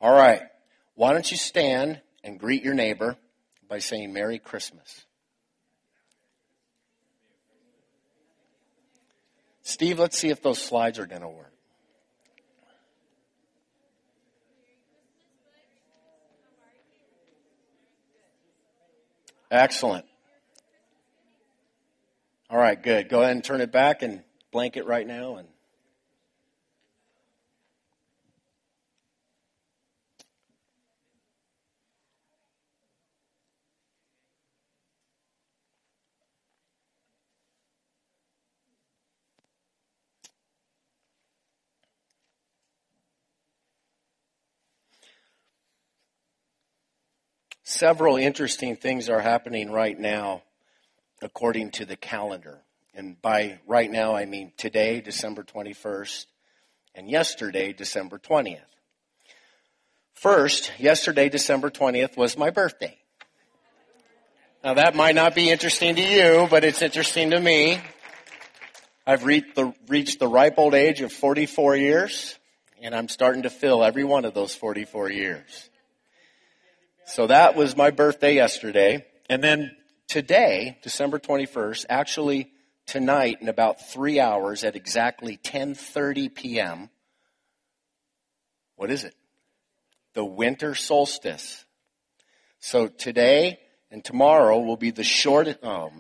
All right. Why don't you stand and greet your neighbor by saying Merry Christmas. Steve, let's see if those slides are going to work. Excellent. All right, good. Go ahead and turn it back and blank it right now. And several interesting things are happening right now according to the calendar. And by right now, I mean today, December 21st, and yesterday, December 20th. First, yesterday, December 20th, was my birthday. Now, that might not be interesting to you, but it's interesting to me. I've reached the ripe old age of 44 years, and I'm starting to fill every one of those 44 years. So that was my birthday yesterday. And then today, December 21st, actually tonight in about 3 hours at exactly 10:30 p.m., what is it? The winter solstice. So today and tomorrow will be the shortest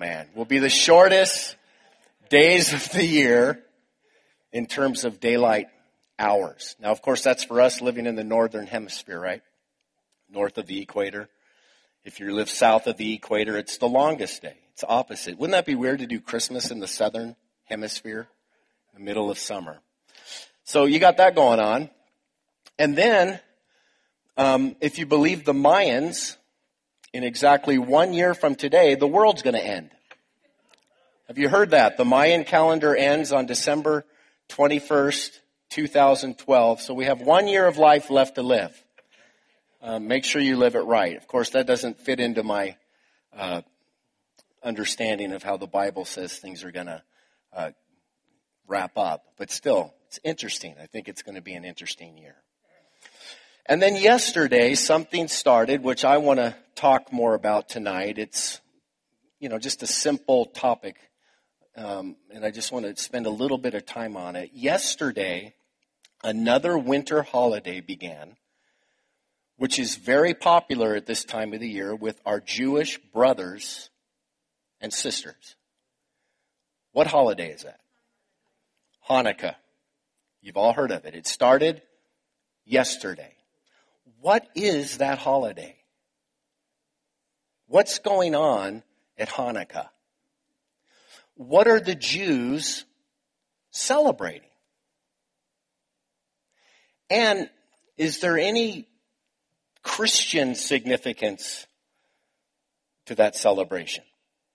days of the year in terms of daylight hours. Now, of course, that's for us living in the northern hemisphere, right? North of the equator. If you live south of the equator, it's the longest day. It's opposite. Wouldn't that be weird to do Christmas in the southern hemisphere, in the middle of summer? So you got that going on. And then, if you believe the Mayans, in exactly 1 year from today, the world's going to end. Have you heard that? The Mayan calendar ends on December 21st, 2012. So we have 1 year of life left to live. Make sure you live it right. Of course, that doesn't fit into my understanding of how the Bible says things are going to wrap up. But still, it's interesting. I think it's going to be an interesting year. And then yesterday, something started, which I want to talk more about tonight. It's, just a simple topic, and I just want to spend a little bit of time on it. Yesterday, another winter holiday began, which is very popular at this time of the year with our Jewish brothers and sisters. What holiday is that? Hanukkah. You've all heard of it. It started yesterday. What is that holiday? What's going on at Hanukkah? What are the Jews celebrating? And is there any Christian significance to that celebration?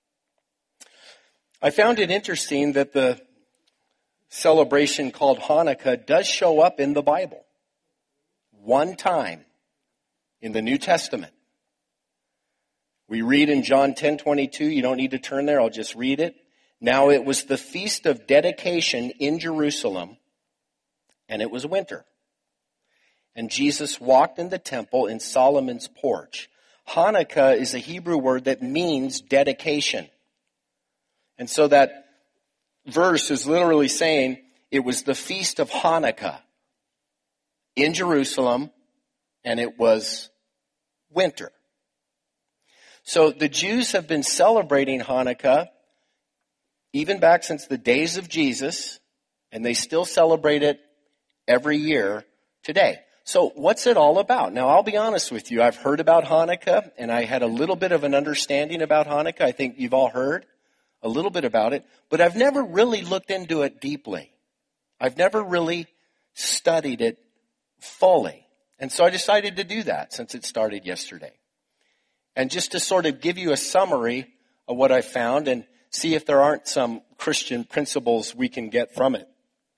I found it interesting that the celebration called Hanukkah does show up in the Bible one time in the New Testament. We read in John 10:22, you don't need to turn there, I'll just read it. Now it was the feast of dedication in Jerusalem, and it was winter. And Jesus walked in the temple in Solomon's porch. Hanukkah is a Hebrew word that means dedication. And so that verse is literally saying it was the feast of Hanukkah in Jerusalem, and it was winter. So the Jews have been celebrating Hanukkah even back since the days of Jesus, and they still celebrate it every year today. So what's it all about? Now, I'll be honest with you. I've heard about Hanukkah, and I had a little bit of an understanding about Hanukkah. I think you've all heard a little bit about it, but I've never really looked into it deeply. I've never really studied it fully. And so I decided to do that since it started yesterday. And just to sort of give you a summary of what I found and see if there aren't some Christian principles we can get from it.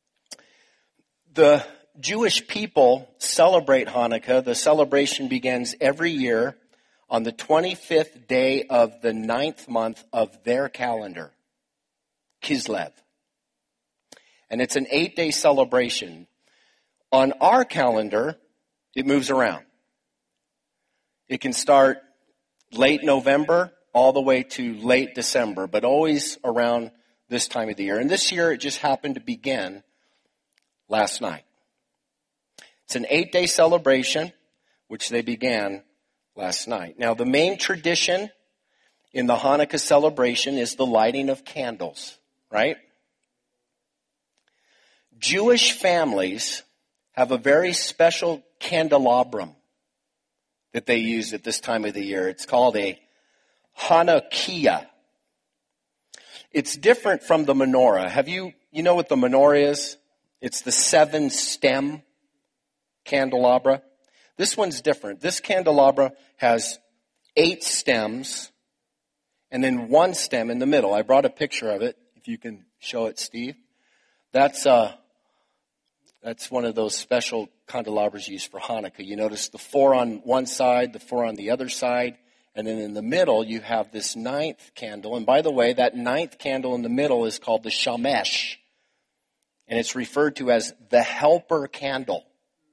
The Jewish people celebrate Hanukkah. The celebration begins every year on the 25th day of the 9th month of their calendar, Kislev. And it's an 8-day celebration. On our calendar, it moves around. It can start late November all the way to late December, but always around this time of the year. And this year it just happened to begin last night. It's an 8-day celebration, which they began last night. Now, the main tradition in the Hanukkah celebration is the lighting of candles, right? Jewish families have a very special candelabrum that they use at this time of the year. It's called a Hanukkah. It's different from the menorah. You know what the menorah is? It's the 7-stem candelabra. This one's different. This candelabra has 8 stems and then 1 stem in the middle. I brought a picture of it, if you can show it, Steve. That's one of those special candelabras used for Hanukkah. You notice the 4 on one side, the 4 on the other side, and then in the middle you have this 9th candle. And by the way, that 9th candle in the middle is called the Shamesh, and it's referred to as the helper candle.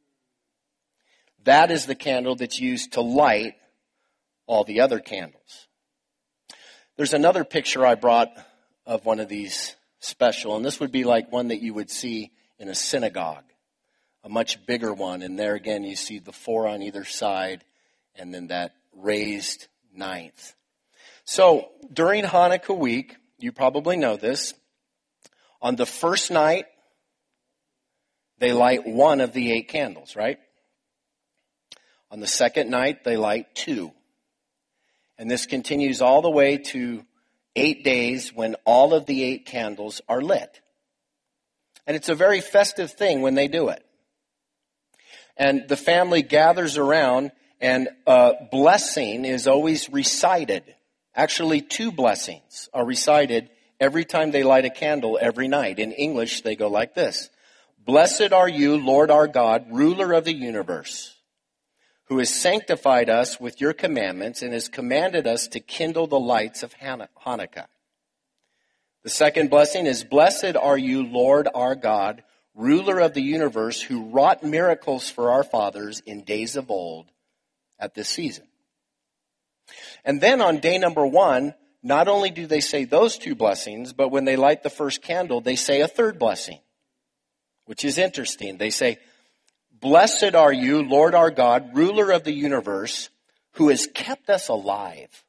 That is the candle that's used to light all the other candles. There's another picture I brought of one of these special, and this would be like one that you would see in a synagogue, a much bigger one. And there again you see the 4 on either side and then that raised 9th. So during Hanukkah week, you probably know this, on the first night they light 1 of the 8 candles, right? On the second night they light 2. And this continues all the way to 8 days when all of the 8 candles are lit. And it's a very festive thing when they do it. And the family gathers around, and a blessing is always recited. Actually, 2 blessings are recited every time they light a candle every night. In English, they go like this. Blessed are you, Lord our God, ruler of the universe, who has sanctified us with your commandments and has commanded us to kindle the lights of Hanukkah. The second blessing is, blessed are you, Lord our God, ruler of the universe, who wrought miracles for our fathers in days of old at this season. And then on day number 1, not only do they say those 2 blessings, but when they light the first candle, they say a third blessing, which is interesting. They say, blessed are you, Lord our God, ruler of the universe, who has kept us alive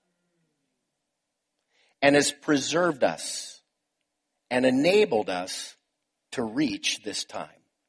and has preserved us and enabled us to reach this time.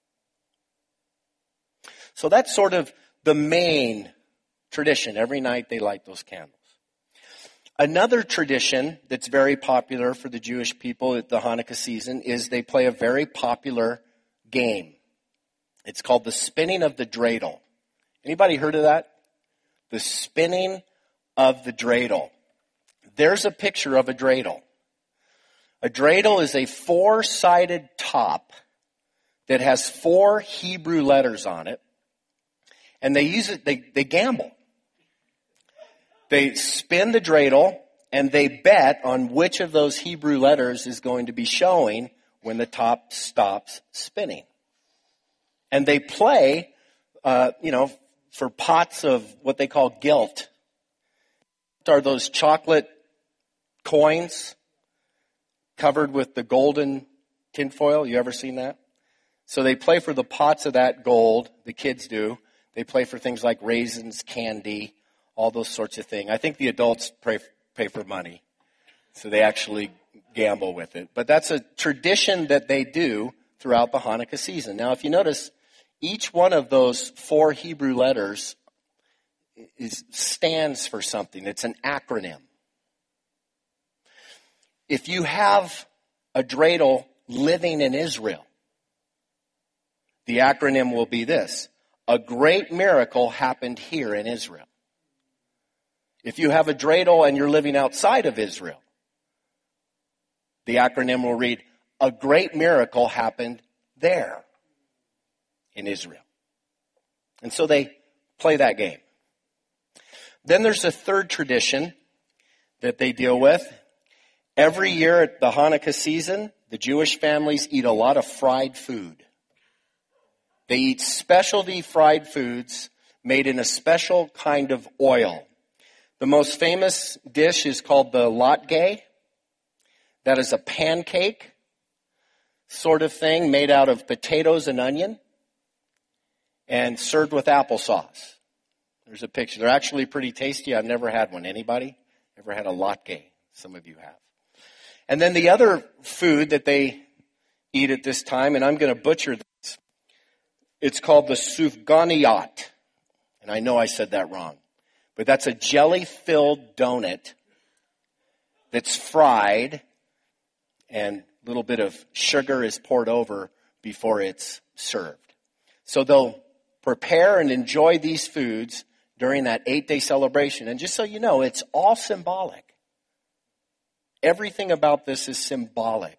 So that's sort of the main tradition. Every night they light those candles. Another tradition that's very popular for the Jewish people at the Hanukkah season is they play a very popular game. It's called the spinning of the dreidel. Anybody heard of that? The spinning of the dreidel. There's a picture of a dreidel. A dreidel is a 4-sided top that has 4 Hebrew letters on it. And they use it, they gamble. They spin the dreidel and they bet on which of those Hebrew letters is going to be showing when the top stops spinning. And they play, for pots of what they call gelt. Are those chocolate coins covered with the golden tinfoil? You ever seen that? So they play for the pots of that gold, the kids do. They play for things like raisins, candy, all those sorts of things. I think the adults pay for money. So they actually gamble with it. But that's a tradition that they do throughout the Hanukkah season. Now, if you notice, each one of those 4 Hebrew letters stands for something. It's an acronym. If you have a dreidel living in Israel, the acronym will be this: a great miracle happened here in Israel. If you have a dreidel and you're living outside of Israel, the acronym will read, a great miracle happened there in Israel. And so they play that game. Then there's a third tradition that they deal with. Every year at the Hanukkah season, the Jewish families eat a lot of fried food. They eat specialty fried foods made in a special kind of oil. The most famous dish is called the latke. That is a pancake sort of thing made out of potatoes and onion and served with applesauce. There's a picture. They're actually pretty tasty. I've never had one. Anybody ever had a latke? Some of you have. And then the other food that they eat at this time, and I'm going to butcher this, it's called the sufganiyat. And I know I said that wrong. But that's a jelly-filled donut that's fried, and a little bit of sugar is poured over before it's served. So they'll prepare and enjoy these foods during that 8-day celebration. And just so you know, it's all symbolic. Everything about this is symbolic.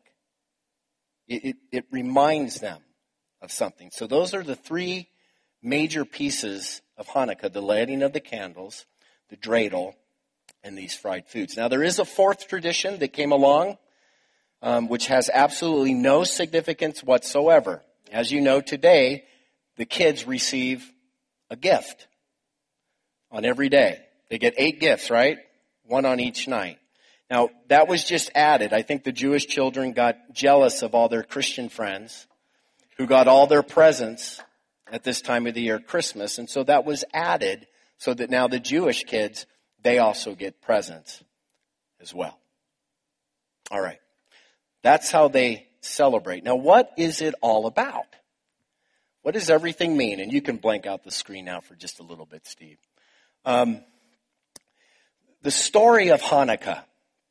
It reminds them of something. So those are the three major pieces of Hanukkah: the lighting of the candles, the dreidel, and these fried foods. Now there is a fourth tradition that came along, which has absolutely no significance whatsoever. As you know, today, the kids receive a gift on every day. They get 8 gifts, right? 1 on each night. Now, that was just added. I think the Jewish children got jealous of all their Christian friends who got all their presents at this time of the year, Christmas. And so that was added so that now the Jewish kids, they also get presents as well. All right. That's how they celebrate. Now, what is it all about? What does everything mean? And you can blank out the screen now for just a little bit, Steve. The story of Hanukkah,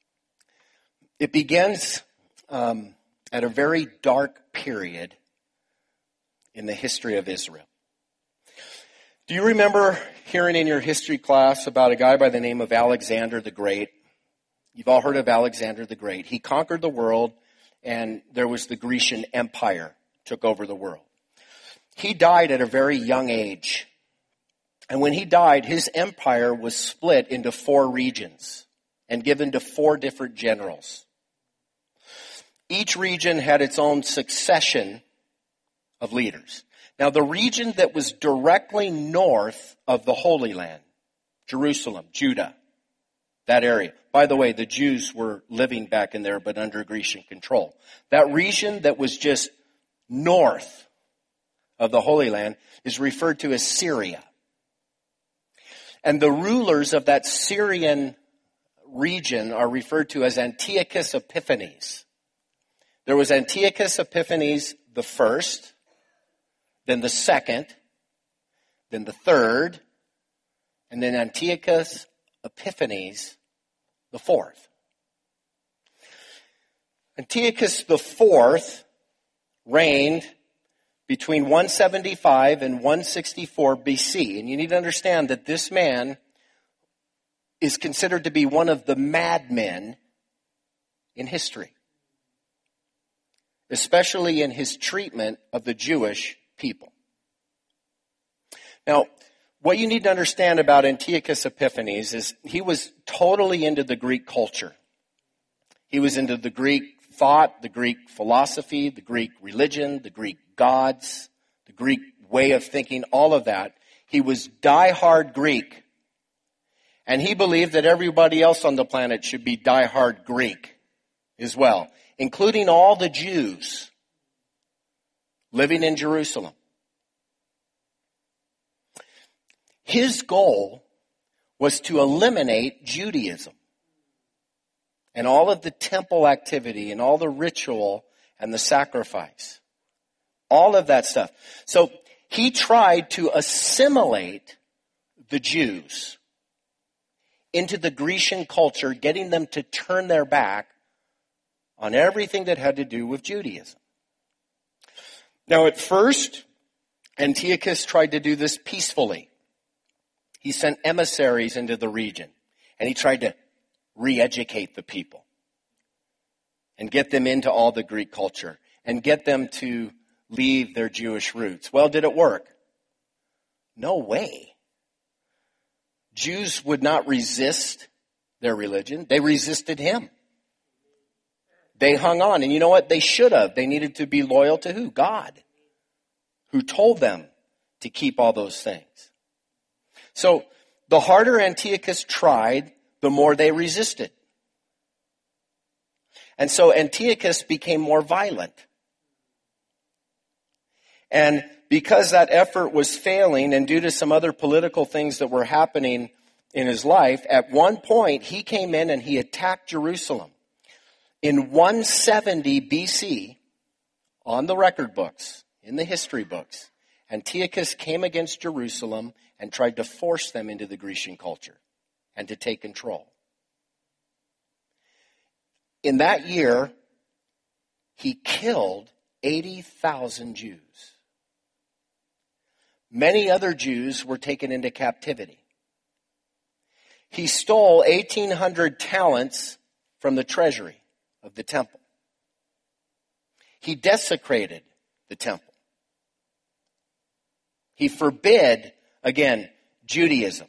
it begins at a very dark period in the history of Israel. Do you remember hearing in your history class about a guy by the name of Alexander the Great? You've all heard of Alexander the Great. He conquered the world, and there was the Grecian Empire took over the world. He died at a very young age. And when he died, his empire was split into 4 regions and given to 4 different generals. Each region had its own succession of leaders. Now, the region that was directly north of the Holy Land, Jerusalem, Judah, that area. By the way, the Jews were living back in there, but under Grecian control. That region that was just north of the Holy Land is referred to as Syria. And the rulers of that Syrian region are referred to as Antiochus Epiphanes. There was Antiochus Epiphanes the first, then the second, then the third, and then Antiochus Epiphanes the fourth. Antiochus the fourth reigned between 175 and 164 BC. And you need to understand that this man is considered to be one of the madmen in history, especially in his treatment of the Jewish people. Now, what you need to understand about Antiochus Epiphanes is he was totally into the Greek culture. He was into the Greek thought, the Greek philosophy, the Greek religion, the Greek gods, the Greek way of thinking, all of that. He was diehard Greek. And he believed that everybody else on the planet should be diehard Greek as well, including all the Jews living in Jerusalem. His goal was to eliminate Judaism and all of the temple activity and all the ritual and the sacrifice. All of that stuff. So he tried to assimilate the Jews into the Grecian culture, getting them to turn their back on everything that had to do with Judaism. Now at first, Antiochus tried to do this peacefully. He sent emissaries into the region, and he tried to re-educate the people and get them into all the Greek culture and get them to leave their Jewish roots. Well, did it work? No way. Jews would not resist their religion. They resisted him. They hung on. And you know what? They should have. They needed to be loyal to who? God, who told them to keep all those things. So the harder Antiochus tried, the more they resisted. And so Antiochus became more violent. And because that effort was failing, and due to some other political things that were happening in his life, at one point he came in and he attacked Jerusalem. In 170 BC, on the record books, in the history books, Antiochus came against Jerusalem and tried to force them into the Grecian culture and to take control. In that year, he killed 80,000 Jews. Many other Jews were taken into captivity. He stole 1,800 talents from the treasury of the temple. He desecrated the temple. He forbid, again, Judaism.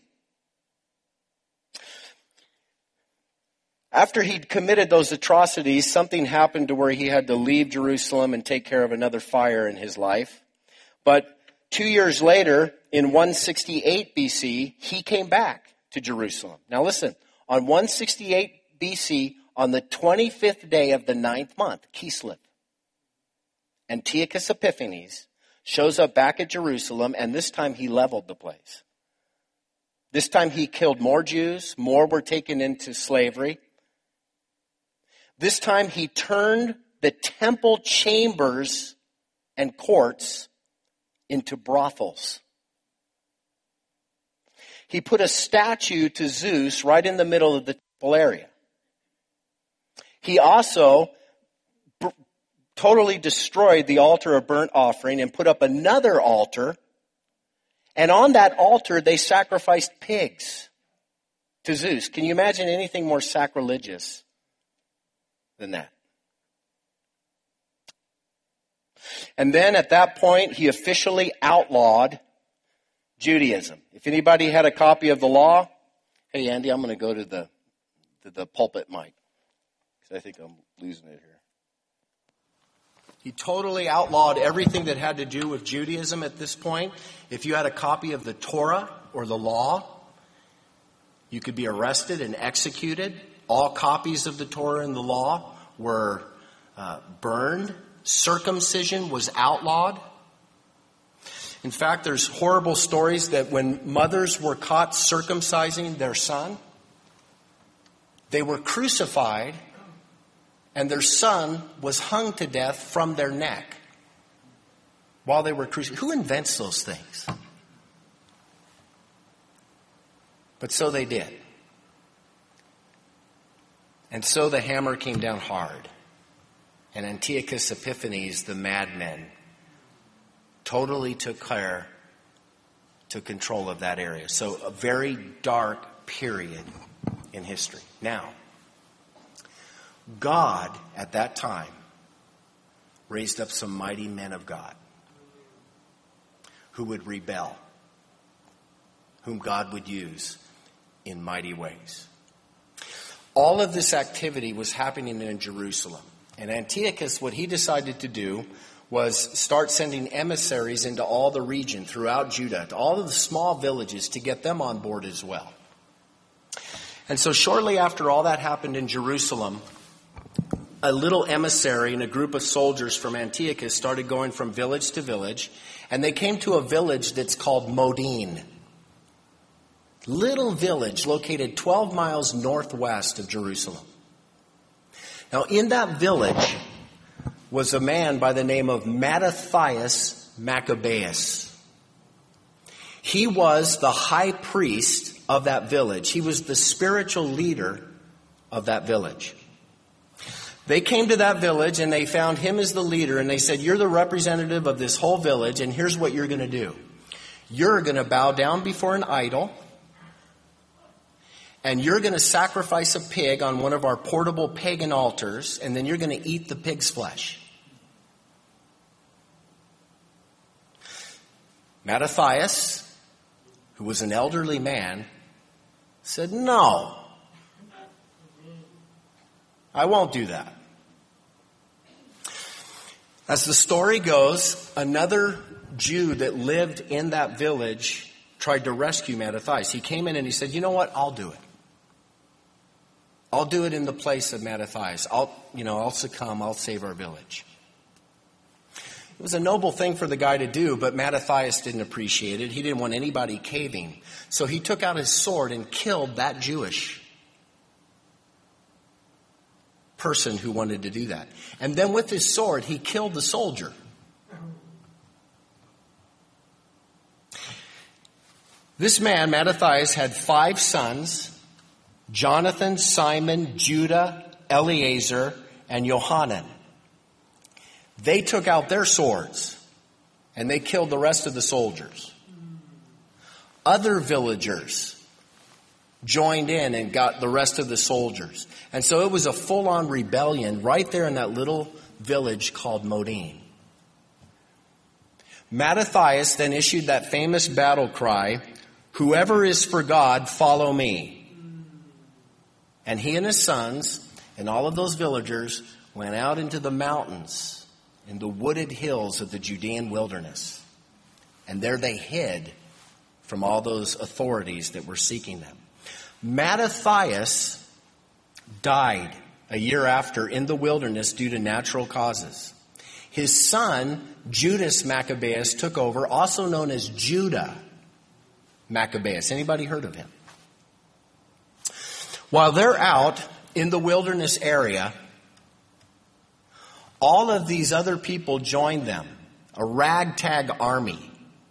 After he'd committed those atrocities, something happened to where he had to leave Jerusalem and take care of another fire in his life. But 2 years later, in 168 BC, he came back to Jerusalem. Now listen, on 168 BC, on the 25th day of the 9th month, Kislev, Antiochus Epiphanes shows up back at Jerusalem, and this time he leveled the place. This time he killed more Jews, more were taken into slavery. This time he turned the temple chambers and courts into brothels. He put a statue to Zeus right in the middle of the temple area. He also totally destroyed the altar of burnt offering and put up another altar. And on that altar, they sacrificed pigs to Zeus. Can you imagine anything more sacrilegious than that? And then at that point, he officially outlawed Judaism. If anybody had a copy of the law, hey Andy, I'm going to go to the pulpit mic, because I think I'm losing it here. He totally outlawed everything that had to do with Judaism at this point. If you had a copy of the Torah or the law, you could be arrested and executed. All copies of the Torah and the law were burned. Circumcision was outlawed. In fact, there's horrible stories that when mothers were caught circumcising their son, they were crucified and their son was hung to death from their neck while they were crucified. Who invents those things? But so they did. And so the hammer came down hard. And Antiochus Epiphanes, the madman, totally took control of that area. So a very dark period in history. Now, God at that time raised up some mighty men of God who would rebel, whom God would use in mighty ways. All of this activity was happening in Jerusalem. And Antiochus, what he decided to do was start sending emissaries into all the region throughout Judah, to all of the small villages, to get them on board as well. And so shortly after all that happened in Jerusalem, a little emissary and a group of soldiers from Antiochus started going from village to village, and they came to a village that's called Modin. Little village located 12 miles northwest of Jerusalem. Now, in that village was a man by the name of Mattathias Maccabeus. He was the high priest of that village. He was the spiritual leader of that village. They came to that village and they found him as the leader, and they said, "You're the representative of this whole village, and here's what you're going to do. You're going to bow down before an idol, and you're going to sacrifice a pig on one of our portable pagan altars, and then you're going to eat the pig's flesh." Mattathias, who was an elderly man, said, "No, I won't do that." As the story goes, another Jew that lived in that village tried to rescue Mattathias. He came in and he said, you know what, I'll do it. I'll do it in the place of Mattathias. I'll succumb, I'll save our village. It was a noble thing for the guy to do, but Mattathias didn't appreciate it. He didn't want anybody caving. So he took out his sword and killed that Jewish person who wanted to do that. And then with his sword, he killed the soldier. This man, Mattathias, had 5 sons: Jonathan, Simon, Judah, Eleazar, and Johanan. They took out their swords and they killed the rest of the soldiers. Other villagers joined in and got the rest of the soldiers. And so it was a full-on rebellion right there in that little village called Modin. Mattathias then issued that famous battle cry, "Whoever is for God, follow me." And he and his sons and all of those villagers went out into the mountains, in the wooded hills of the Judean wilderness. And there they hid from all those authorities that were seeking them. Mattathias died a year after in the wilderness due to natural causes. His son, Judas Maccabeus, took over, also known as Judah Maccabeus. Anybody heard of him? While they're out in the wilderness area, all of these other people joined them, a ragtag army.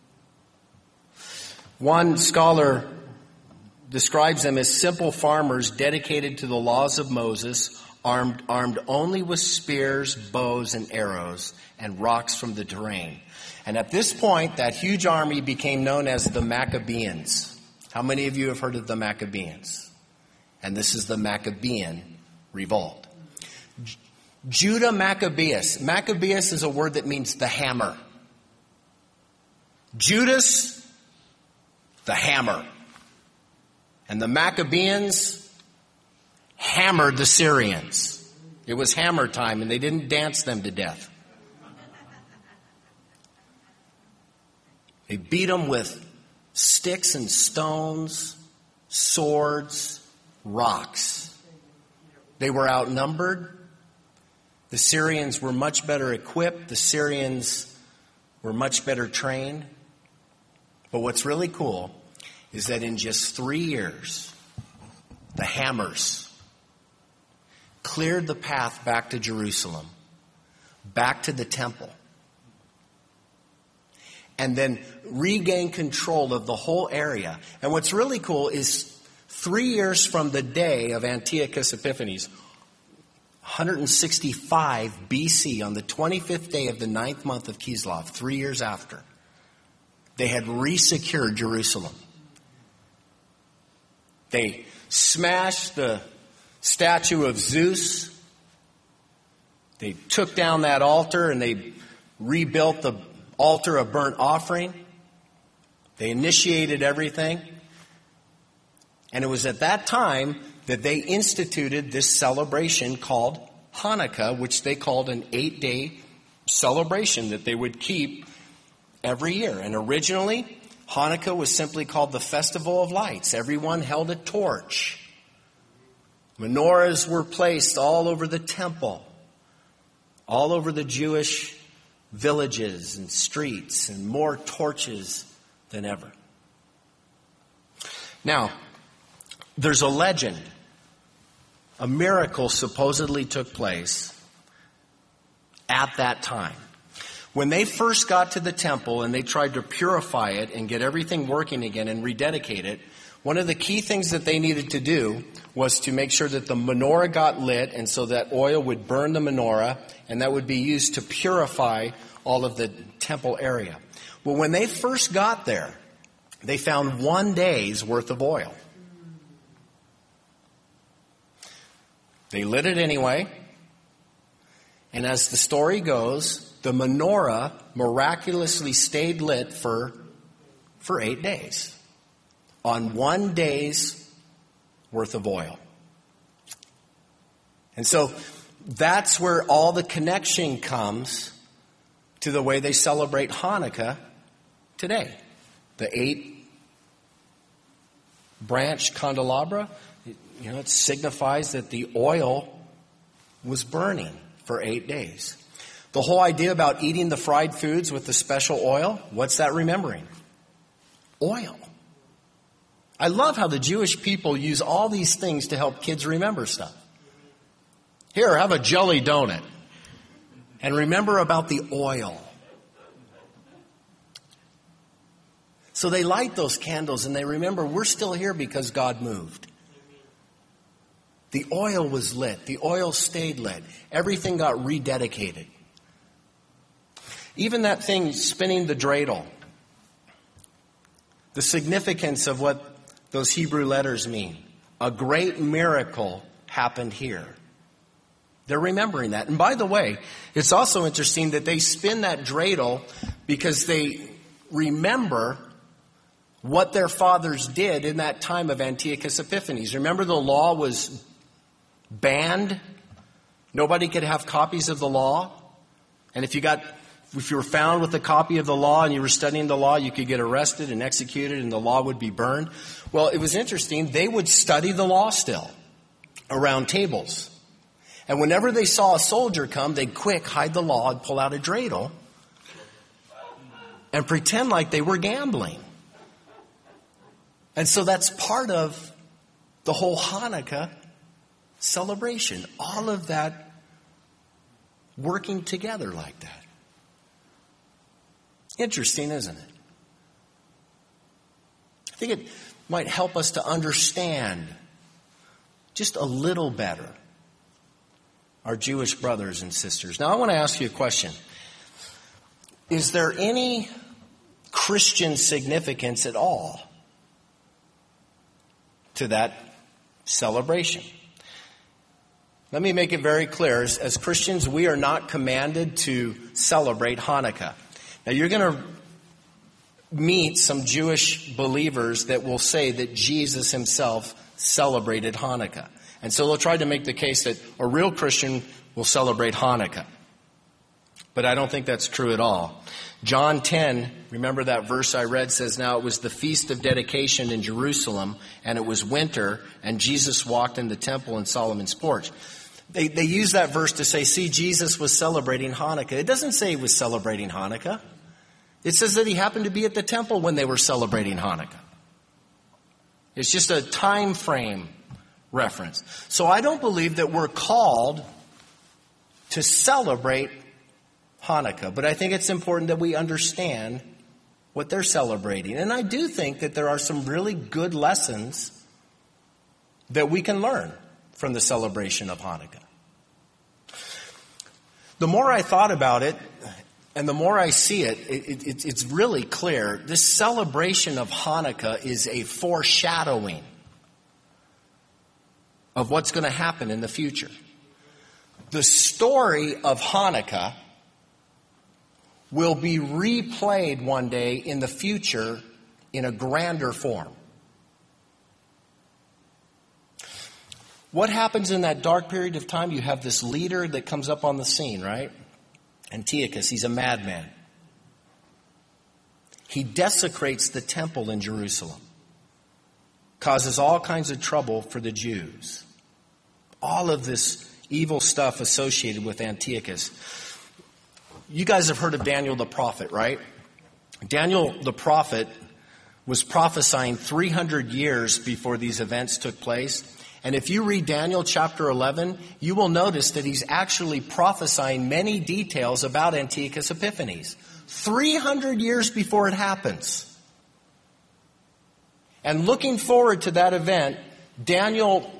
One scholar describes them as simple farmers dedicated to the laws of Moses, armed only with spears, bows, and arrows, and rocks from the terrain. And at this point, that huge army became known as the Maccabeans. How many of you have heard of the Maccabeans? And this is the Maccabean revolt. Judah Maccabeus. Maccabeus is a word that means the hammer. Judas, the hammer. And the Maccabeans hammered the Syrians. It was hammer time, and they didn't dance them to death. They beat them with sticks and stones, swords, rocks. They were outnumbered. The Syrians were much better equipped. The Syrians were much better trained. But what's really cool is that in just 3 years, the hammers cleared the path back to Jerusalem, back to the temple, and then regained control of the whole area. And what's really cool is 3 years from the day of Antiochus Epiphanes, 165 BC, on the 25th day of the 9th month of Kislev, 3 years after, they had resecured Jerusalem. They smashed the statue of Zeus. They took down that altar and they rebuilt the altar of burnt offering. They initiated everything. And it was at that time that they instituted this celebration called Hanukkah, which they called an 8-day celebration that they would keep every year. And originally, Hanukkah was simply called the Festival of Lights. Everyone held a torch. Menorahs were placed all over the temple, all over the Jewish villages and streets, and more torches than ever. Now, there's a legend. A miracle supposedly took place at that time. When they first got to the temple and they tried to purify it and get everything working again and rededicate it, one of the key things that they needed to do was to make sure that the menorah got lit, and so that oil would burn the menorah, and that would be used to purify all of the temple area. Well, when they first got there, they found 1 day's worth of oil. They lit it anyway, and as the story goes, the menorah miraculously stayed lit for 8 days on 1 day's worth of oil. And so that's where all the connection comes to the way they celebrate Hanukkah today. The branch candelabra, it signifies that the oil was burning for 8 days. The whole idea about eating the fried foods with the special oil, what's that remembering? Oil. I love how the Jewish people use all these things to help kids remember stuff. Here, have a jelly donut. And remember about the oil. So they light those candles and they remember we're still here because God moved. The oil was lit. The oil stayed lit. Everything got rededicated. Even that thing spinning the dreidel. The significance of what those Hebrew letters mean. A great miracle happened here. They're remembering that. And by the way, it's also interesting that they spin that dreidel because they remember what their fathers did in that time of Antiochus Epiphanes. Remember, the law was banned. Nobody could have copies of the law. And if you were found with a copy of the law and you were studying the law, you could get arrested and executed and the law would be burned. Well, it was interesting. They would study the law still around tables. And whenever they saw a soldier come, they'd quick hide the law and pull out a dreidel and pretend like they were gambling. And so that's part of the whole Hanukkah celebration. All of that working together like that. Interesting, isn't it? I think it might help us to understand just a little better our Jewish brothers and sisters. Now, I want to ask you a question. Is there any Christian significance at all to that celebration? Let me make it very clear. As Christians, we are not commanded to celebrate Hanukkah. Now, you're going to meet some Jewish believers that will say that Jesus himself celebrated Hanukkah. And so they'll try to make the case that a real Christian will celebrate Hanukkah. But I don't think that's true at all. John 10, remember that verse I read, says, now it was the feast of dedication in Jerusalem, and it was winter, and Jesus walked in the temple in Solomon's porch. They use that verse to say, see, Jesus was celebrating Hanukkah. It doesn't say he was celebrating Hanukkah. It says that he happened to be at the temple when they were celebrating Hanukkah. It's just a time frame reference. So I don't believe that we're called to celebrate Hanukkah, but I think it's important that we understand what they're celebrating. And I do think that there are some really good lessons that we can learn from the celebration of Hanukkah. The more I thought about it, and the more I see it, it's really clear. This celebration of Hanukkah is a foreshadowing of what's going to happen in the future. The story of Hanukkah will be replayed one day in the future in a grander form. What happens in that dark period of time? You have this leader that comes up on the scene, right? Antiochus, he's a madman. He desecrates the temple in Jerusalem. Causes all kinds of trouble for the Jews. All of this evil stuff associated with Antiochus. You guys have heard of Daniel the prophet, right? Daniel the prophet was prophesying 300 years before these events took place. And if you read Daniel chapter 11, you will notice that he's actually prophesying many details about Antiochus Epiphanes. 300 years before it happens. And looking forward to that event, Daniel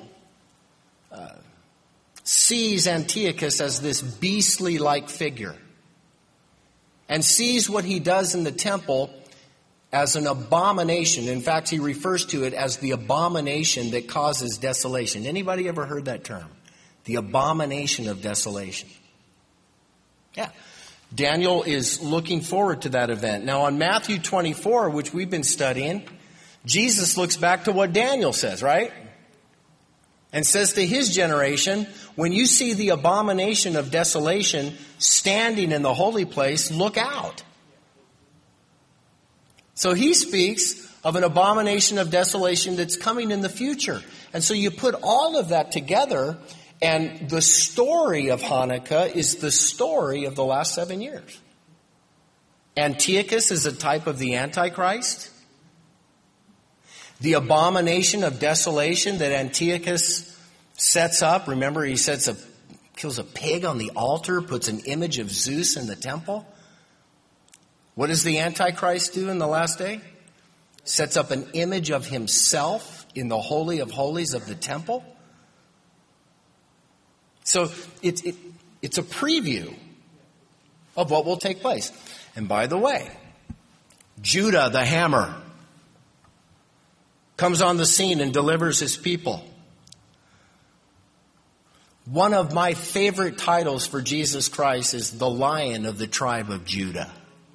sees Antiochus as this beastly-like figure. And sees what he does in the temple as an abomination. In fact, he refers to it as the abomination that causes desolation. Anybody ever heard that term? The abomination of desolation. Yeah. Daniel is looking forward to that event. Now on Matthew 24, which we've been studying, Jesus looks back to what Daniel says, right? And says to his generation, when you see the abomination of desolation standing in the holy place, look out. So he speaks of an abomination of desolation that's coming in the future. And so you put all of that together, and the story of Hanukkah is the story of the last 7 years. Antiochus is a type of the Antichrist. The abomination of desolation that Antiochus sets up. Remember, he kills a pig on the altar, puts an image of Zeus in the temple. What does the Antichrist do in the last day? Sets up an image of himself in the Holy of Holies of the temple. So it's a preview of what will take place. And by the way, Judah the hammer comes on the scene and delivers his people. One of my favorite titles for Jesus Christ is the Lion of the tribe of Judah.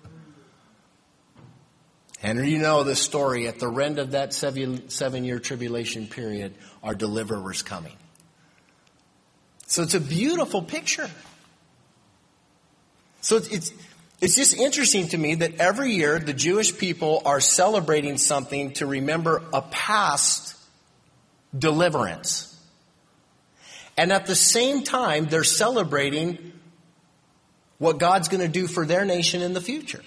And you know the story. At the end of that 7-year tribulation period, our deliverer's coming. So it's a beautiful picture. So it's just interesting to me that every year the Jewish people are celebrating something to remember a past deliverance. And at the same time, they're celebrating what God's going to do for their nation in the future.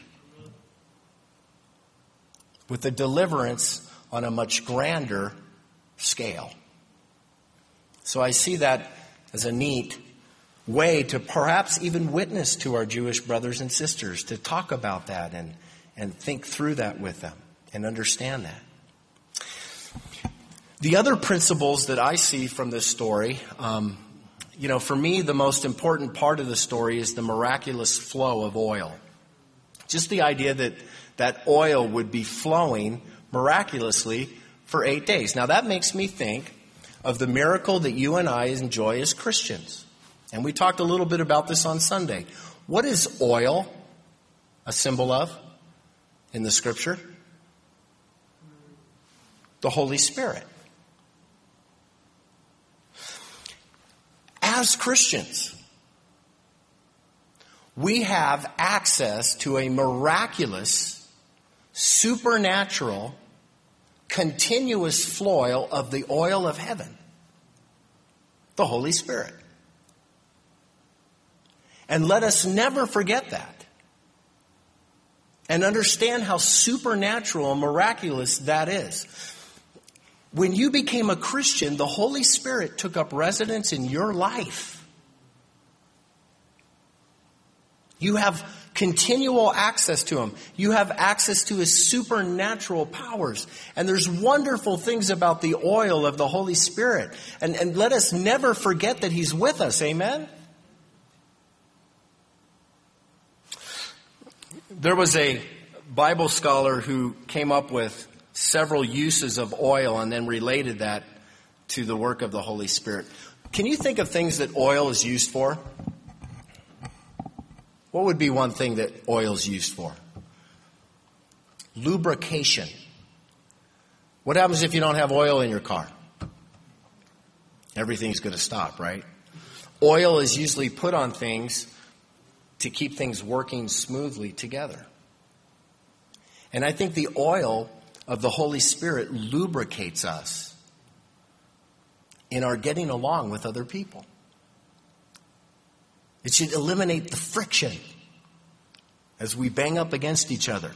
With a deliverance on a much grander scale. So I see that as a neat way to perhaps even witness to our Jewish brothers and sisters, to talk about that and think through that with them and understand that. The other principles that I see from this story, for me, the most important part of the story is the miraculous flow of oil. Just the idea that oil would be flowing miraculously for 8 days. Now that makes me think of the miracle that you and I enjoy as Christians. And we talked a little bit about this on Sunday. What is oil a symbol of in the Scripture? The Holy Spirit. As Christians, we have access to a miraculous, supernatural, continuous flow of the oil of heaven, the Holy Spirit. And let us never forget that. And understand how supernatural and miraculous that is. When you became a Christian, the Holy Spirit took up residence in your life. You have continual access to Him. You have access to His supernatural powers. And there's wonderful things about the oil of the Holy Spirit. And let us never forget that He's with us. Amen? There was a Bible scholar who came up with several uses of oil and then related that to the work of the Holy Spirit. Can you think of things that oil is used for? What would be one thing that oil is used for? Lubrication. What happens if you don't have oil in your car? Everything's going to stop, right? Oil is usually put on things to keep things working smoothly together. And I think the oil of the Holy Spirit lubricates us in our getting along with other people. It should eliminate the friction as we bang up against each other.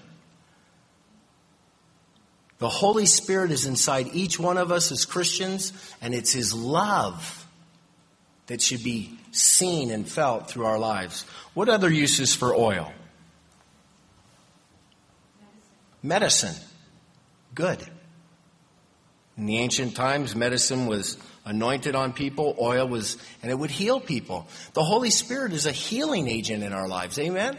The Holy Spirit is inside each one of us as Christians, and it's His love that should be seen and felt through our lives. What other uses for oil? Medicine. Good. In the ancient times, medicine was anointed on people, oil was, and it would heal people. The Holy Spirit is a healing agent in our lives. Amen?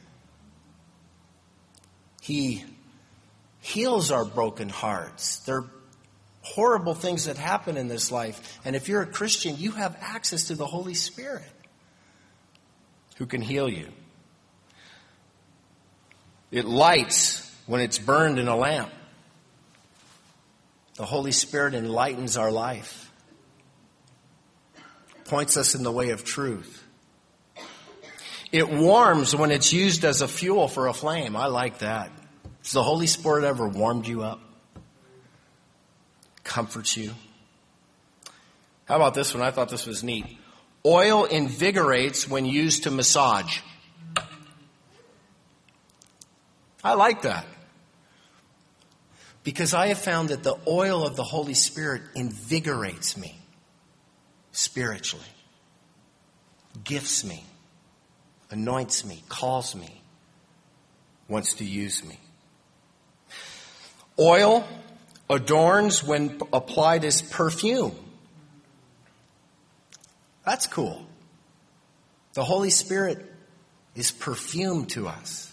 He heals our broken hearts. There are horrible things that happen in this life. And if you're a Christian, you have access to the Holy Spirit who can heal you. It lights when it's burned in a lamp. The Holy Spirit enlightens our life, points us in the way of truth. It warms when it's used as a fuel for a flame. I like that. Has the Holy Spirit ever warmed you up? comforts you. How about this one? I thought this was neat. Oil invigorates when used to massage. I like that. Because I have found that the oil of the Holy Spirit invigorates me spiritually, gifts me, anoints me, calls me, wants to use me. Oil adorns when applied as perfume. That's cool. The Holy Spirit is perfume to us.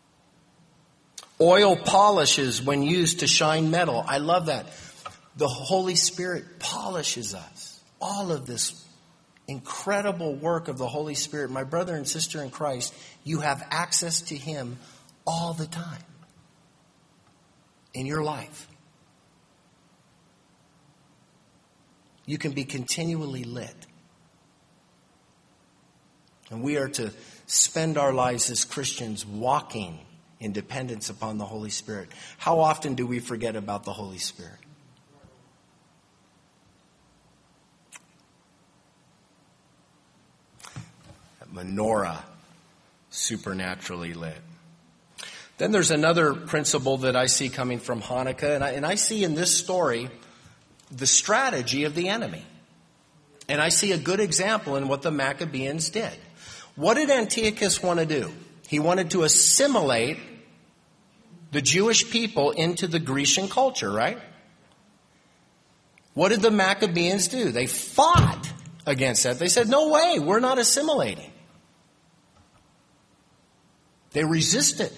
Oil polishes when used to shine metal. I love that. The Holy Spirit polishes us. All of this incredible work of the Holy Spirit. My brother and sister in Christ, you have access to Him all the time in your life. You can be continually lit. And we are to spend our lives as Christians walking in dependence upon the Holy Spirit. How often do we forget about the Holy Spirit? That menorah, supernaturally lit. Then there's another principle that I see coming from Hanukkah, and I see in this story the strategy of the enemy. And I see a good example in what the Maccabees did. What did Antiochus want to do? He wanted to assimilate the Jewish people into the Grecian culture, right? What did the Maccabees do? They fought against that. They said, no way, we're not assimilating. They resisted.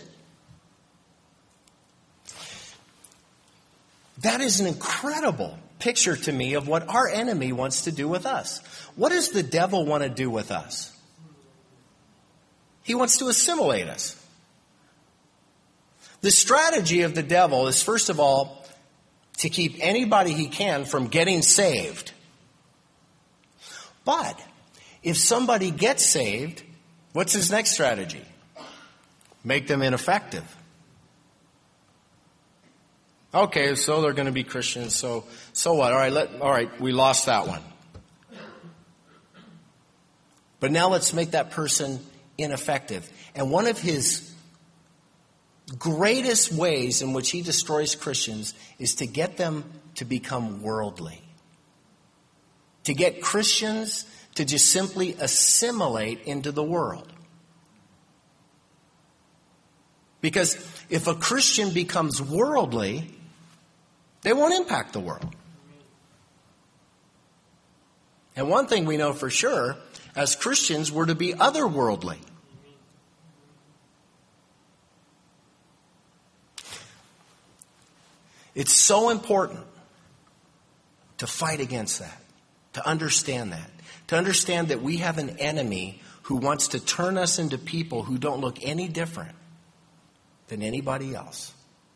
That is an incredible picture to me of what our enemy wants to do with us. What does the devil want to do with us? He wants to assimilate us. The strategy of the devil is, first of all, to keep anybody he can from getting saved. But if somebody gets saved, what's his next strategy? Make them ineffective. Okay, so they're going to be Christians, so what? All right, we lost that one. But now let's make that person ineffective. And one of his greatest ways in which he destroys Christians is to get them to become worldly. To get Christians to just simply assimilate into the world. Because if a Christian becomes worldly, they won't impact the world. And one thing we know for sure, as Christians, we're to be otherworldly. It's so important to fight against that, to understand that we have an enemy who wants to turn us into people who don't look any different than anybody else.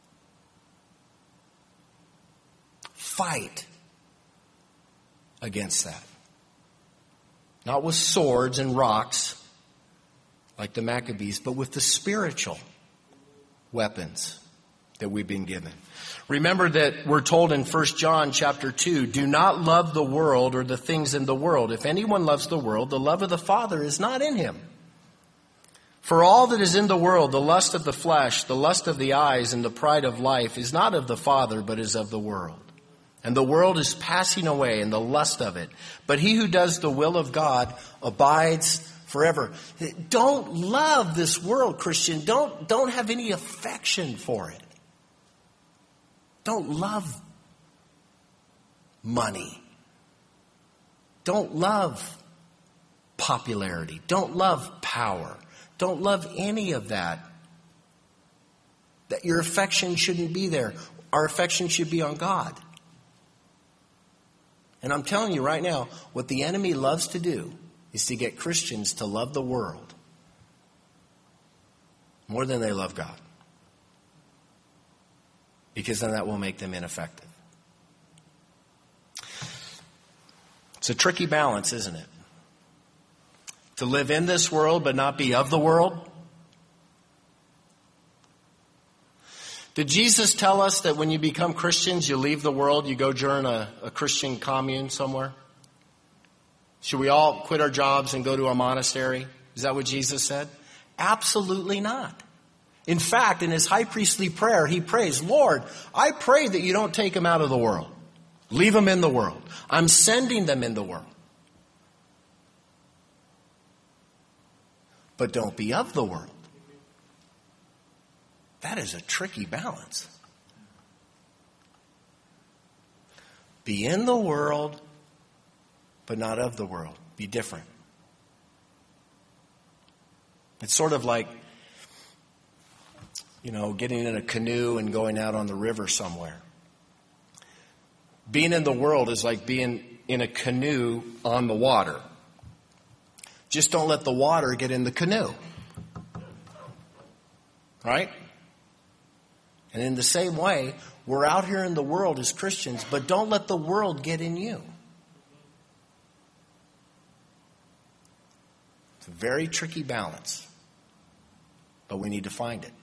Fight against that. Not with swords and rocks like the Maccabees, but with the spiritual weapons that we've been given. Remember that we're told in 1 John chapter 2, do not love the world or the things in the world. If anyone loves the world, the love of the Father is not in him. For all that is in the world, the lust of the flesh, the lust of the eyes, and the pride of life is not of the Father, but is of the world. And the world is passing away and the lust of it. But he who does the will of God abides forever. Don't love this world, Christian. Don't have any affection for it. Don't love money. Don't love popularity. Don't love power. Don't love any of that. That your affection shouldn't be there. Our affection should be on God. And I'm telling you right now, what the enemy loves to do is to get Christians to love the world more than they love God. Because then that will make them ineffective. It's a tricky balance, isn't it? To live in this world but not be of the world. Did Jesus tell us that when you become Christians, you leave the world, you go join a Christian commune somewhere? Should we all quit our jobs and go to a monastery? Is that what Jesus said? Absolutely not. In fact, in his high priestly prayer, he prays, Lord, I pray that you don't take them out of the world. Leave them in the world. I'm sending them in the world. But don't be of the world. That is a tricky balance. Be in the world, but not of the world. Be different. It's sort of like, getting in a canoe and going out on the river somewhere. Being in the world is like being in a canoe on the water. Just don't let the water get in the canoe. Right? And in the same way, we're out here in the world as Christians, but don't let the world get in you. It's a very tricky balance, but we need to find it.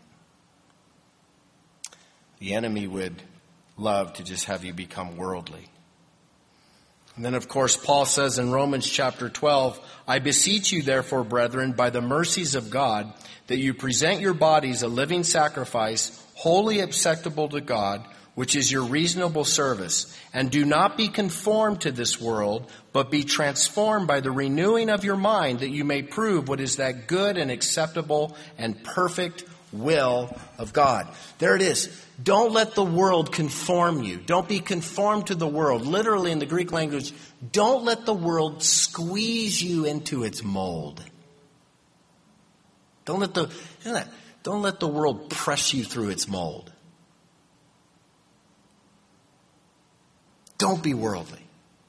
The enemy would love to just have you become worldly. And then, of course, Paul says in Romans chapter 12, I beseech you, therefore, brethren, by the mercies of God, that you present your bodies a living sacrifice, wholly acceptable to God, which is your reasonable service. And do not be conformed to this world, but be transformed by the renewing of your mind, that you may prove what is that good and acceptable and perfect will of God. There it is. Don't let the world conform you. Don't be conformed to the world. Literally in the Greek language, don't let the world squeeze you into its mold. Don't let the world press you through its mold. Don't be worldly.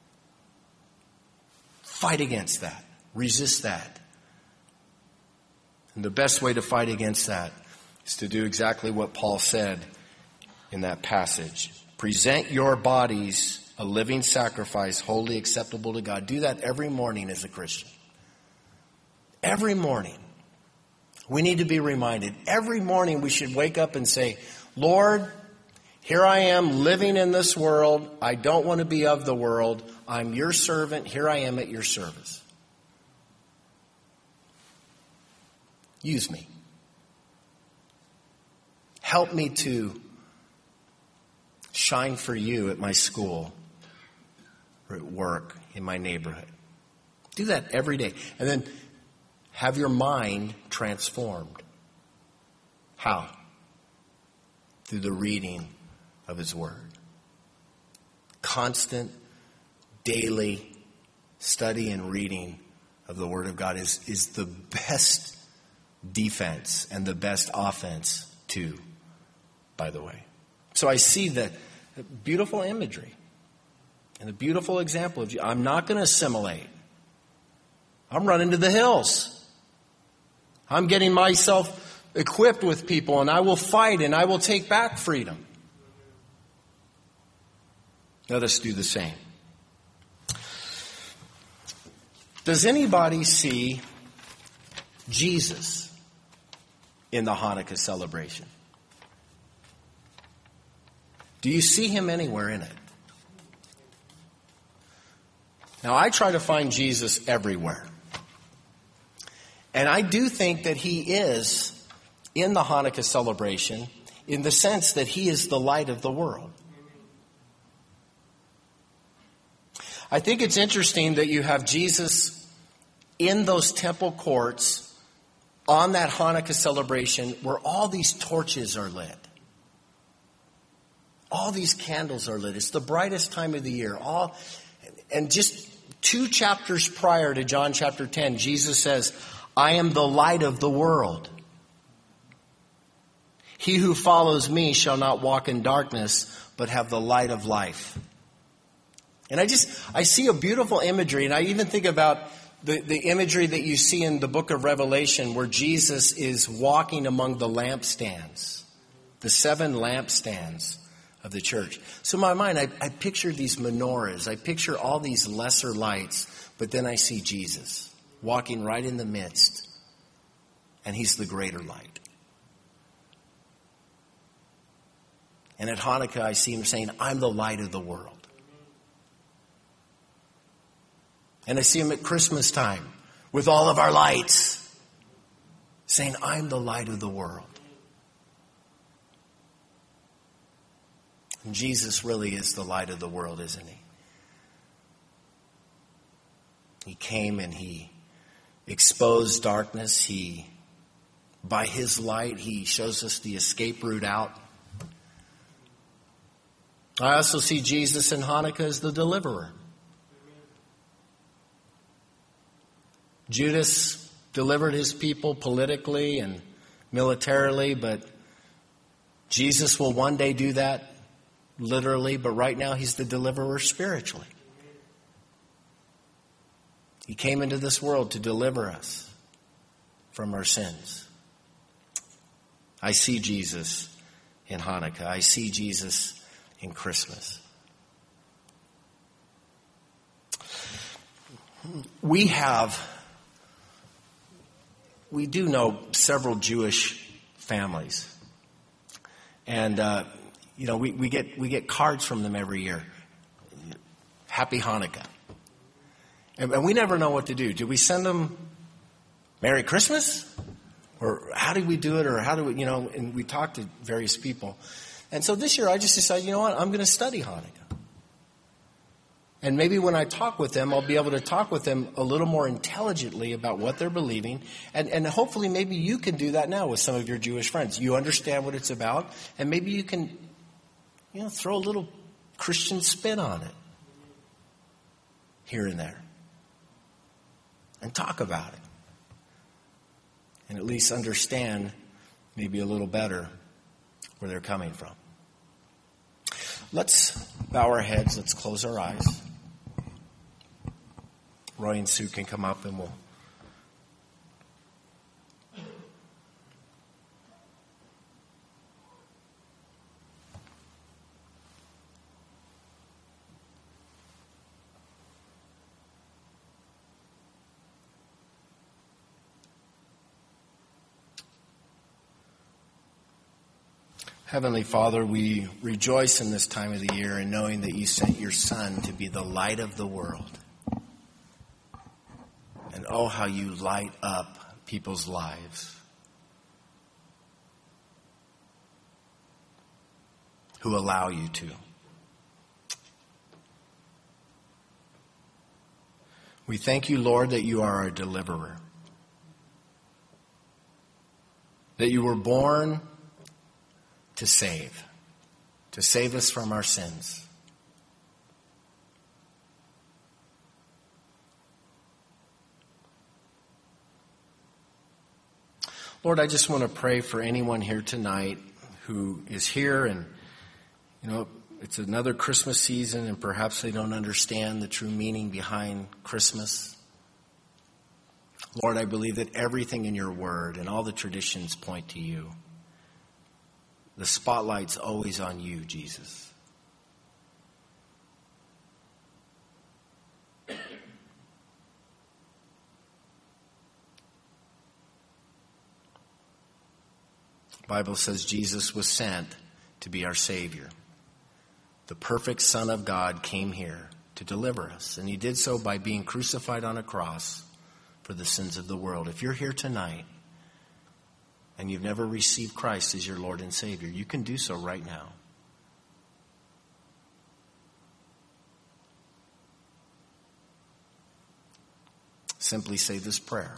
Fight against that. Resist that. And the best way to fight against that is to do exactly what Paul said in that passage. Present your bodies a living sacrifice, wholly acceptable to God. Do that every morning as a Christian. Every morning. We need to be reminded. Every morning we should wake up and say, Lord, here I am living in this world. I don't want to be of the world. I'm your servant. Here I am at your service. Use me. Help me to shine for you at my school or at work, in my neighborhood. Do that every day. And then have your mind transformed. How? Through the reading of His Word. Constant, daily study and reading of the Word of God is the best defense and the best offense too, by the way. So I see the beautiful imagery and a beautiful example of you. I'm not going to assimilate. I'm running to the hills. I'm getting myself equipped with people, and I will fight and I will take back freedom. Let us do the same. Does anybody see Jesus in the Hanukkah celebration? Do you see Him anywhere in it? Now, I try to find Jesus everywhere. And I do think that He is in the Hanukkah celebration in the sense that He is the light of the world. I think it's interesting that you have Jesus in those temple courts on that Hanukkah celebration where all these torches are lit. All these candles are lit. It's the brightest time of the year. And just 2 chapters prior to John chapter 10, Jesus says, I am the light of the world. He who follows me shall not walk in darkness, but have the light of life. And I see a beautiful imagery, and I even think about the imagery that you see in the book of Revelation where Jesus is walking among the lampstands, the 7 lampstands of the church. So in my mind, I picture these menorahs. I picture all these lesser lights, but then I see Jesus walking right in the midst, and He's the greater light. And at Hanukkah, I see him saying, I'm the light of the world. And I see him at Christmas time with all of our lights saying, I'm the light of the world. And Jesus really is the light of the world, isn't he? He came and he exposed darkness. By his light, he shows us the escape route out. I also see Jesus in Hanukkah as the deliverer. Judas delivered his people politically and militarily, but Jesus will one day do that literally, but right now he's the deliverer spiritually. He came into this world to deliver us from our sins. I see Jesus in Hanukkah. I see Jesus in Christmas. We do know several Jewish families. And, we get cards from them every year. Happy Hanukkah. And we never know what to do. Do we send them Merry Christmas? Or how do we do it? Or how do we, and we talk to various people. And so this year I just decided, I'm going to study Hanukkah. And maybe when I talk with them, I'll be able to talk with them a little more intelligently about what they're believing. And hopefully maybe you can do that now with some of your Jewish friends. You understand what it's about. And maybe you can, throw a little Christian spin on it. Here and there. And talk about it. And at least understand maybe a little better where they're coming from. Let's bow our heads. Let's close our eyes. Roy and Sue can come up and we'll... Heavenly Father, we rejoice in this time of the year in knowing that you sent your Son to be the light of the world. And oh, how you light up people's lives who allow you to. We thank you, Lord, that you are our deliverer. That you were born to save us from our sins. Lord, I just want to pray for anyone here tonight who is here and, it's another Christmas season and perhaps they don't understand the true meaning behind Christmas. Lord, I believe that everything in your word and all the traditions point to you. The spotlight's always on you, Jesus. The Bible says Jesus was sent to be our Savior. The perfect Son of God came here to deliver us, and he did so by being crucified on a cross for the sins of the world. If you're here tonight and you've never received Christ as your Lord and Savior, you can do so right now. Simply say this prayer.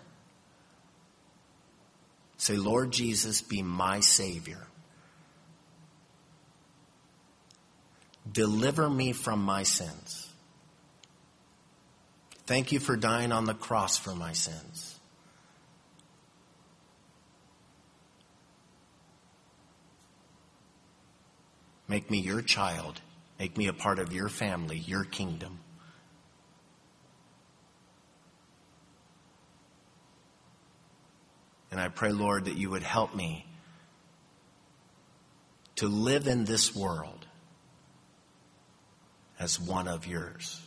Say, Lord Jesus, be my Savior. Deliver me from my sins. Thank you for dying on the cross for my sins. Make me your child. Make me a part of your family, your kingdom. And I pray, Lord, that you would help me to live in this world as one of yours.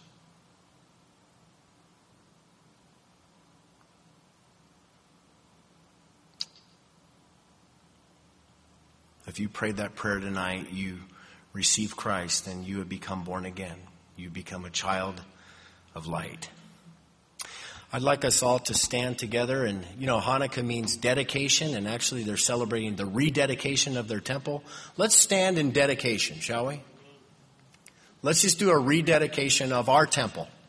If you prayed that prayer tonight, you receive Christ, then you have become born again. You become a child of light. I'd like us all to stand together. And, Hanukkah means dedication, and actually they're celebrating the rededication of their temple. Let's stand in dedication, shall we? Let's just do a rededication of our temple.